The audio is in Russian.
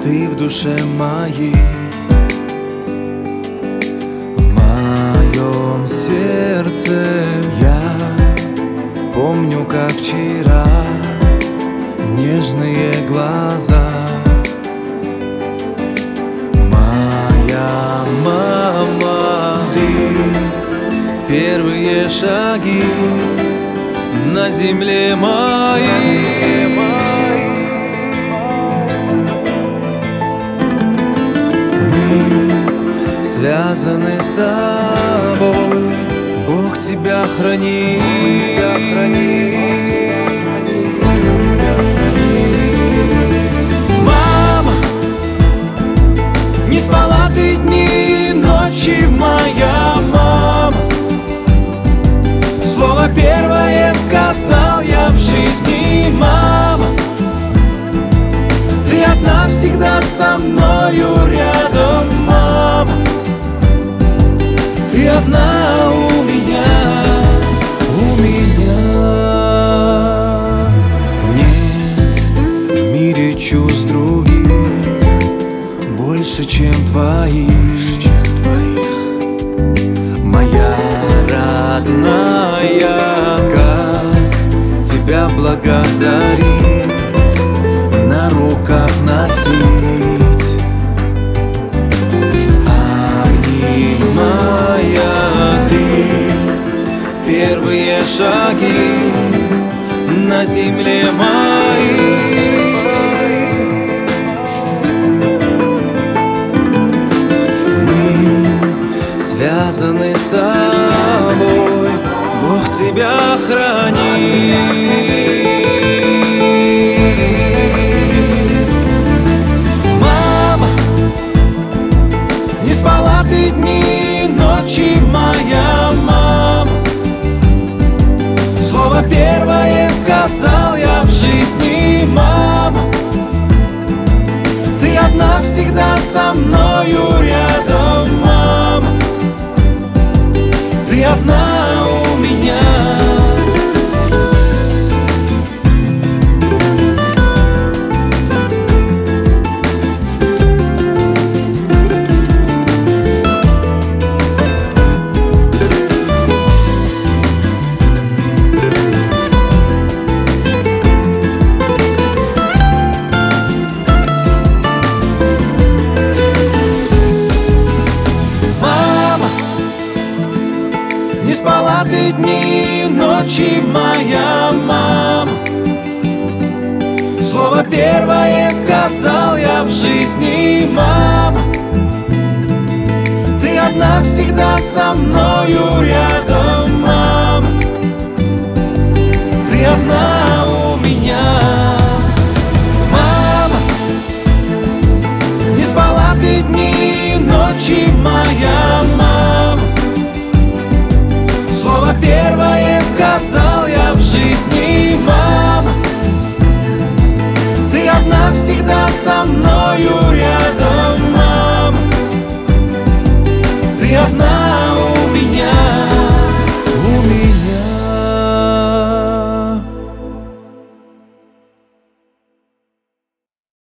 Ты в душе моей, в моем сердце. Я помню, как вчера, нежные глаза. Моя мама, ты первые шаги на земле моей. Мы связаны с тобой, Бог тебя хранит. Мама, не спала ты дни и ночи, моя мама. Слово первое сказал я в жизни, мама. Ты одна всегда со мною рядом, мама. Ты одна у меня, у меня. Нет в мире чувств других больше, чем твоих. Моя родная, как тебя благодарить, на руках носить, обнимая. Ты первые шаги на земле моей. Мы связаны с тобой, Бог тебя хранит. Не спала ты дни и ночи, моя мама. Слово первое сказал я в жизни, мама. Ты одна всегда со мною рядом, мама. Ты одна у меня. Не спала ты дни и ночи, моя мама. Слово первое сказал я в жизни, мама. Ты одна всегда со мною рядом, мама. Ты одна у меня. Мама, не спала ты дни и ночи, моя мама. Слово первое сказал я в жизни, мама. Ты одна всегда со мною рядом, мама. Ты одна.